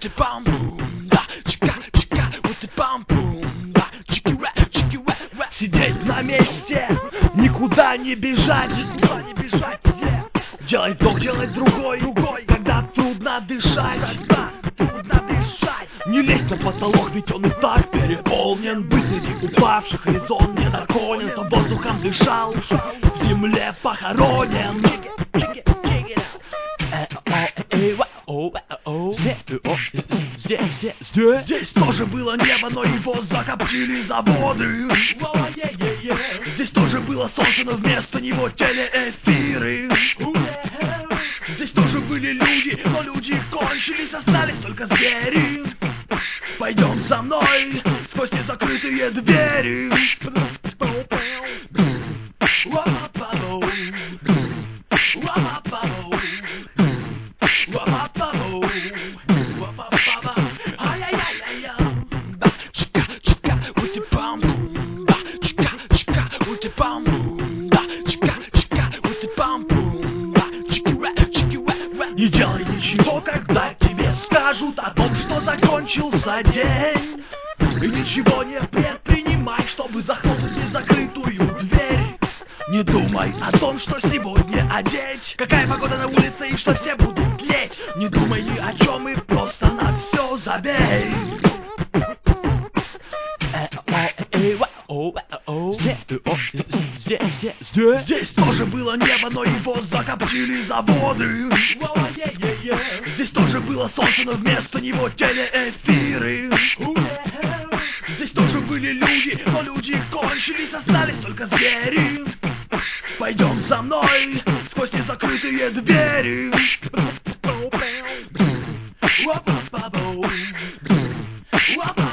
Сидеть на месте, никуда не бежать, делать вдох, делать другой, когда трудно дышать. Не лезь на потолок, ведь он и так переполнен. Быть среди упавших, резон не законен. Воздухом дышал, в земле похоронен. Здесь тоже было небо, но его закоптили заводы. Здесь тоже было солнце, но вместо него телеэфиры. Здесь тоже были люди, но люди кончились, остались только звери. Пойдем за мной сквозь незакрытые двери. Не делай ничего, когда тебе скажут о том, что закончился день. И ничего не предпринимай, чтобы захлопнуть незакрытую дверь. Не думай о том, что сегодня одеть, какая погода на улице и что все будут леть. Не думай ни о чем и просто на все забей. Здесь тоже было небо, но его закоптили заводы. Здесь тоже было солнце, но вместо него телеэфиры. Здесь тоже были люди, но люди кончились, остались только звери. Пойдем за мной сквозь незакрытые двери. Whoa,